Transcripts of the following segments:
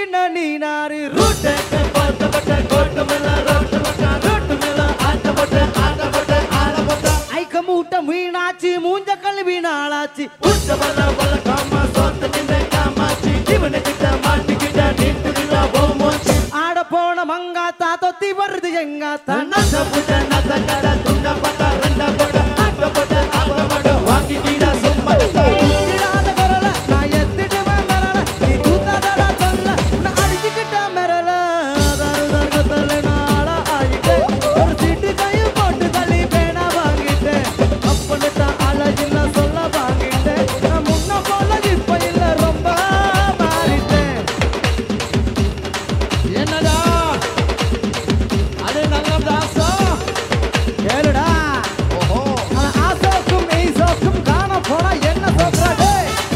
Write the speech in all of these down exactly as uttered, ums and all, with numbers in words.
புட்டிக்கின நீ நாரு ரூட்டுக்கு போட்டப்பட்ட கோட்டு மேல ரோட்டு போட்ட ரோட்டு மேல ஆட்ட போட்ட ஆட்ட போட்ட ஆட போட்ட ஐக்க மூட்ட மீனாச்சி மூஞ்ச கழுவி நாளாச்சி உச்ச பல்ல பல்ல காமா சோத்து நின்ற காமாச்சி இவனை கிட்ட மாட்டிக்கிட்ட நீட்டுல போமோச்சி ஆட போன மங்காத்தா தொத்தி வருது எங்காத்தா நச புட்ட நச கட துண்ட பட்ட ரெண்ட போட்ட ஆட்ட போட்ட ஆட்ட போட்ட வாங்கி நீடா சும்மா இடாத வரல நான் எத்திடுவேன் வரல நீ தூத்தாதடா சொல்ல உன்னை அடிச்சுக்கிட்ட மரல தாரு தர்கத்தல நாள ஆயிட்டே ஒரு சீட்டு கையில் போட்டு தள்ளி பேனா வாங்கிட்டேன் அப்பன்னு தான் அழகில்ல சொல்ல வாங்கிட்டேன் நான் முன்ன போல இப்ப இல்ல ரொம்ப மாறிட்டேன் என்னடா அது நல்ல தாசா கேளுடா ஓஹோ ஆசோக்கும் ஈசோக்கும் காண போனா என்ன சொல்றாடே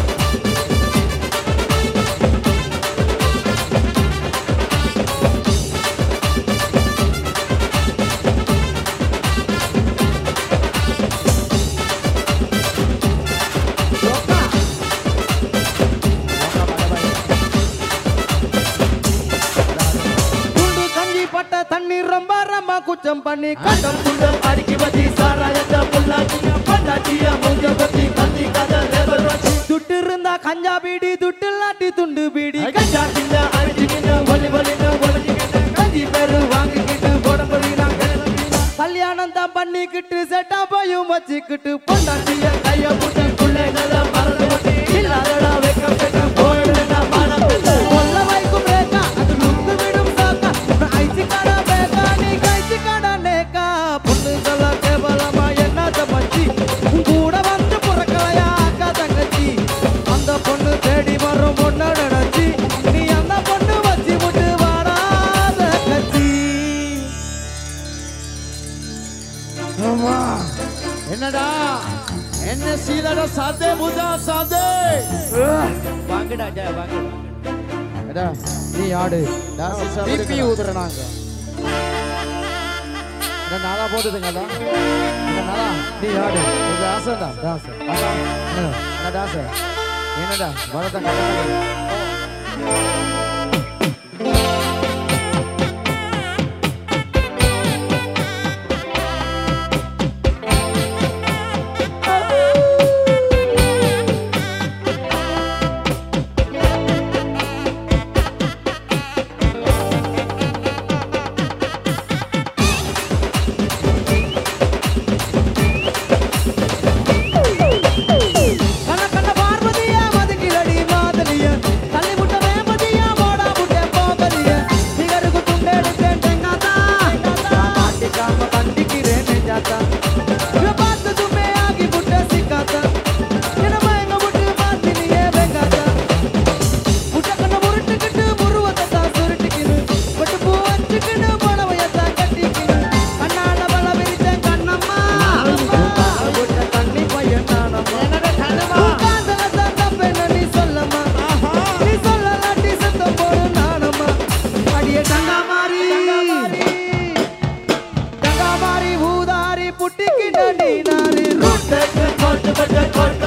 துண்டு கஞ்சி பட்ட தண்ணீர் ரொம்ப ரொம்ப குச்சம் பண்ணி கட்டம் துண்டம் அடிக்கி வச்சி சாராயத்தை புல்லாச்சிங்க பண்டாச்சியா மூஞ்ச பத்தி கத்தி கதை லேபர் வச்சி துட்டு இருந்தா கஞ்சா பீடி துட்டு இல்லாட்டி துண்டு பீடி கஞ்சா தின்ன அடிச்சுக்கிட்டு ஒலி ஒலின்னு ஒலிஞ்சுக்கிட்டு கஞ்சி பேரு வாங்கிக்கிட்டு உடம்புல கல்யாணம் தான் பண்ணிக்கிட்டு செட்டா போயும் வச்சுக்கிட்டு பொண்டாட்டிய கைய புட்ட பிள்ளைகளை மறந்து விட்டு இல்லாதடா வைக்க வைக்க போயிடுனா மனம் கொல்ல வைக்கும் ரேக்கா அது லுக்கு விடும் சாக்கா ஐசி கடா பேக்கா நீ கைசி கடா நேக்கா பொண்ணுங்கள கேவலமா என்னத்த மச்சி உன் கூட வந்து புறக்கலையா அக்கா தங்கச்சி அந்த பொண்ணு தேடி வரும் பொண்ணு நினைச்சி நீ அந்த பொண்ணு வச்சு விட்டு வாடாத கட்சி ஆமா என்னடா என்ன சீலட சாதே புதா சாதே வாங்கடா ஜா வாங்க எடா நீ ஆடு டான்ஸ் பிபி ஊதுறனாங்க என்ன நாளா போடுதுங்கடா என்ன நாளா நீ ஆடு இது ஆசைடா டான்ஸ் என்ன டான்ஸ் என்னடா வரத கட்டல கண்ண கண்ண பார்வதியா மதுக்கிலடி மாதலிய தள்ளி முட்ட வேம்பதியா மோடா முட்டை போகலிய சிகருக்கு துண்டெடுத்தேன் டெங்காத்தா மாட்டிக்காம கண்டிக்கிறேன் நெஞ்சாத்தா இவ பார்த்து தும்மே ஆகி முட்டை சிக்காத்தா என்ன மயங்க முட்டு மாத்தினியே வெங்காத்தா முட்டை கண்ண முருட்டுக்கிட்டு முருவத்தை தான் சுருட்டிக்கிது பட்டு பூ வச்சுக்கிட்டு புடவையத்தா கட்டிக்கிது கண்ணால பல விரிச்சேன் கண்ணம்மா முட்டை தண்ணி பையன் நானம்மா புட்டிக்கிட்ட நீ நாரு